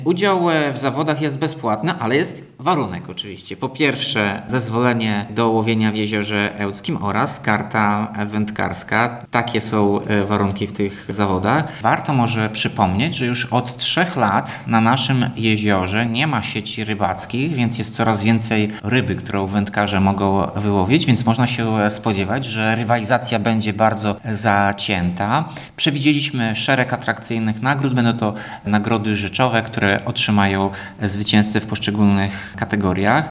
Udział w zawodach jest bezpłatny, ale jest warunek oczywiście. Po pierwsze zezwolenie do łowienia w Jeziorze Ełckim oraz karta wędkarska. Takie są warunki w tych zawodach. Warto może przypomnieć, że już od 3 lat na naszym jeziorze nie ma sieci rybackich, więc jest coraz więcej ryby, którą wędkarze mogą wyłowić, więc można się spodziewać, że rywalizacja będzie bardzo zacięta. Przewidzieliśmy szereg atrakcyjnych nagród. Będą to nagrody rzeczowe, które otrzymają zwycięzcy w poszczególnych kategoriach.